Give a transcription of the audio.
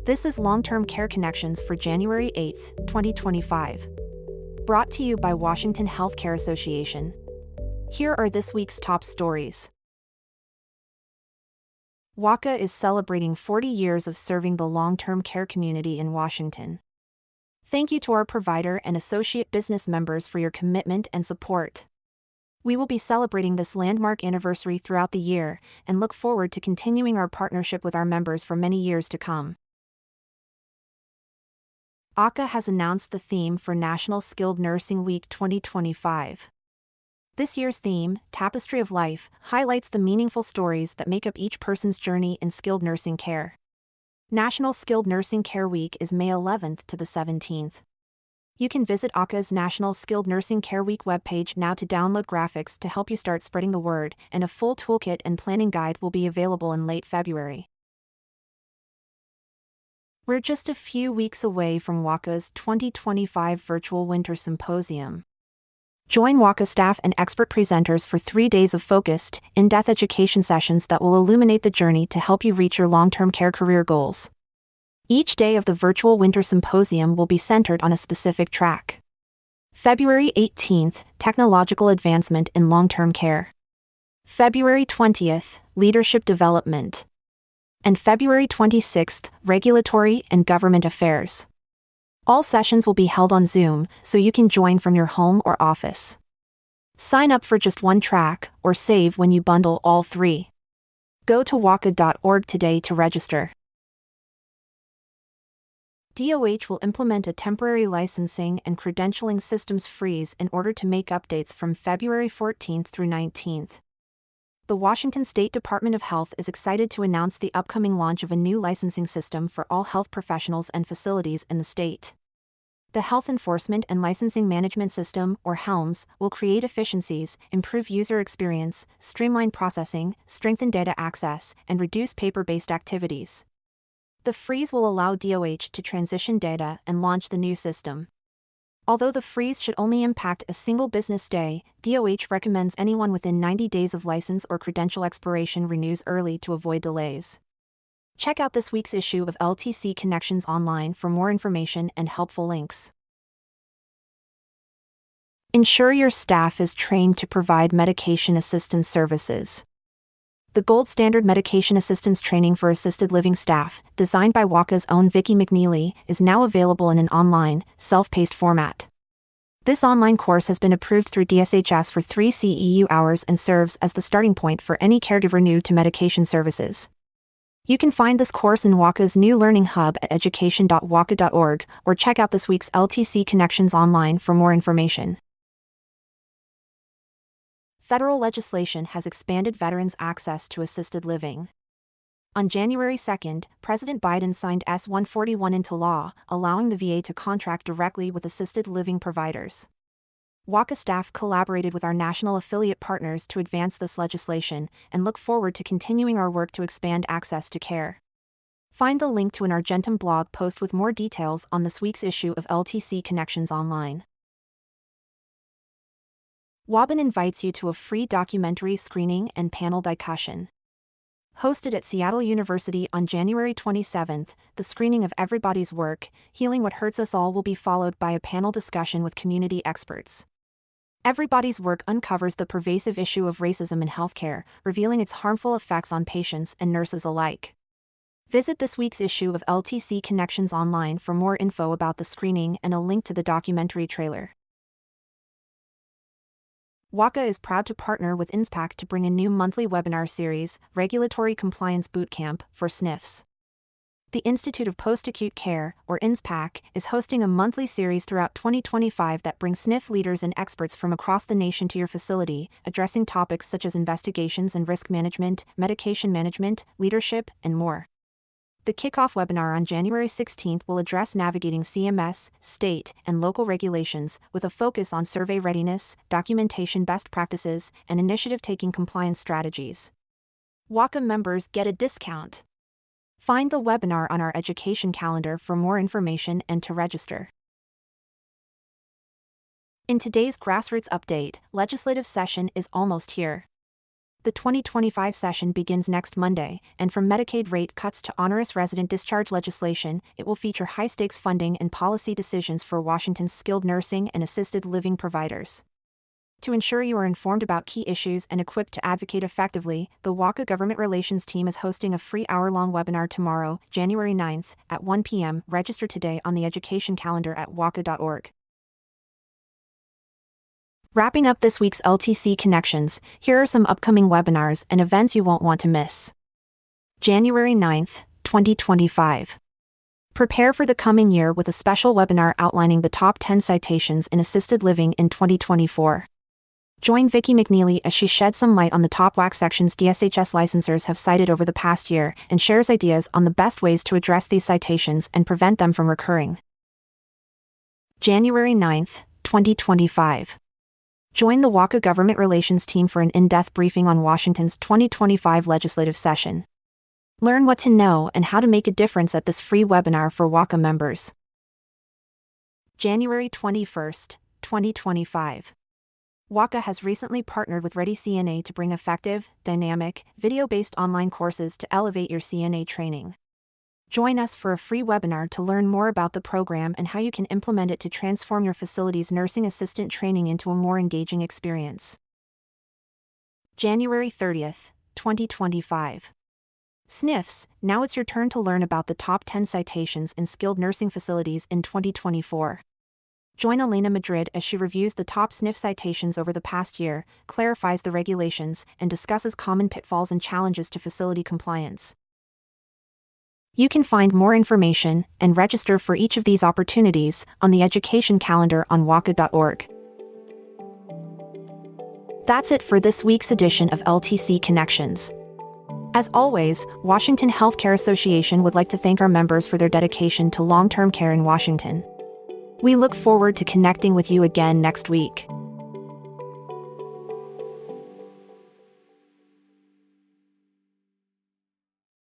This is Long-Term Care Connections for January 8, 2025. Brought to you by Washington Healthcare Association. Here are this week's top stories. WACA is celebrating 40 years of serving the long-term care community in Washington. Thank you to our provider and associate business members for your commitment and support. We will be celebrating this landmark anniversary throughout the year and look forward to continuing our partnership with our members for many years to come. AHCA has announced the theme for National Skilled Nursing Week 2025. This year's theme, Tapestry of Life, highlights the meaningful stories that make up each person's journey in skilled nursing care. National Skilled Nursing Care Week is May 11th to the 17th. You can visit AHCA's National Skilled Nursing Care Week webpage now to download graphics to help you start spreading the word, and a full toolkit and planning guide will be available in late February. We're just a few weeks away from WACA's 2025 Virtual Winter Symposium. Join WACA staff and expert presenters for 3 days of focused, in-depth education sessions that will illuminate the journey to help you reach your long-term care career goals. Each day of the Virtual Winter Symposium will be centered on a specific track. February 18th, Technological Advancement in Long-Term Care. February 20th, Leadership Development. And February 26th, Regulatory and Government Affairs. All sessions will be held on Zoom, so you can join from your home or office. Sign up for just one track, or save when you bundle all 3. Go to waca.org today to register. DOH will implement a temporary licensing and credentialing systems freeze in order to make updates from February 14th through 19th. The Washington State Department of Health is excited to announce the upcoming launch of a new licensing system for all health professionals and facilities in the state. The Health Enforcement and Licensing Management System, or HELMS, will create efficiencies, improve user experience, streamline processing, strengthen data access, and reduce paper-based activities. The freeze will allow DOH to transition data and launch the new system. Although the freeze should only impact a single business day, DOH recommends anyone within 90 days of license or credential expiration renews early to avoid delays. Check out this week's issue of LTC Connections online for more information and helpful links. Ensure your staff is trained to provide medication assistance services. The gold standard medication assistance training for assisted living staff, designed by WACA's own Vicki McNeely, is now available in an online, self-paced format. This online course has been approved through DSHS for 3 CEU hours and serves as the starting point for any caregiver new to medication services. You can find this course in WACA's new learning hub at education.waca.org, or check out this week's LTC Connections online for more information. Federal legislation has expanded veterans' access to assisted living. On January 2, President Biden signed S-141 into law, allowing the VA to contract directly with assisted living providers. WACA staff collaborated with our national affiliate partners to advance this legislation and look forward to continuing our work to expand access to care. Find the link to an Argentum blog post with more details on this week's issue of LTC Connections online. WABN invites you to a free documentary screening and panel discussion. Hosted at Seattle University on January 27th, the screening of Everybody's Work, Healing What Hurts Us All will be followed by a panel discussion with community experts. Everybody's Work uncovers the pervasive issue of racism in healthcare, revealing its harmful effects on patients and nurses alike. Visit this week's issue of LTC Connections online for more info about the screening and a link to the documentary trailer. WACA is proud to partner with INSPAC to bring a new monthly webinar series, Regulatory Compliance Bootcamp, for SNFs. The Institute of Post-Acute Care, or INSPAC, is hosting a monthly series throughout 2025 that brings SNF leaders and experts from across the nation to your facility, addressing topics such as investigations and risk management, medication management, leadership, and more. The kickoff webinar on January 16th will address navigating CMS, state, and local regulations, with a focus on survey readiness, documentation best practices, and initiative-taking compliance strategies. WACA members get a discount. Find the webinar on our education calendar for more information and to register. In today's Grassroots Update, legislative session is almost here. The 2025 session begins next Monday, and from Medicaid rate cuts to onerous resident discharge legislation, it will feature high-stakes funding and policy decisions for Washington's skilled nursing and assisted living providers. To ensure you are informed about key issues and equipped to advocate effectively, the WACA Government Relations team is hosting a free hour-long webinar tomorrow, January 9th, at 1 p.m. Register today on the education calendar at waca.org. Wrapping up this week's LTC Connections, here are some upcoming webinars and events you won't want to miss. January 9th, 2025. Prepare for the coming year with a special webinar outlining the top 10 citations in assisted living in 2024. Join Vicki McNeely as she sheds some light on the top WAC sections DSHS licensors have cited over the past year and shares ideas on the best ways to address these citations and prevent them from recurring. January 9th, 2025. Join the WACA Government Relations team for an in-depth briefing on Washington's 2025 legislative session. Learn what to know and how to make a difference at this free webinar for WACA members. January 21st, 2025. WACA has recently partnered with Ready CNA to bring effective, dynamic, video-based online courses to elevate your CNA training. Join us for a free webinar to learn more about the program and how you can implement it to transform your facility's nursing assistant training into a more engaging experience. January 30th, 2025. SNFs, now it's your turn to learn about the top 10 citations in skilled nursing facilities in 2024. Join Elena Madrid as she reviews the top SNF citations over the past year, clarifies the regulations, and discusses common pitfalls and challenges to facility compliance. You can find more information and register for each of these opportunities on the education calendar on waca.org. That's it for this week's edition of LTC Connections. As always, Washington Healthcare Association would like to thank our members for their dedication to long-term care in Washington. We look forward to connecting with you again next week.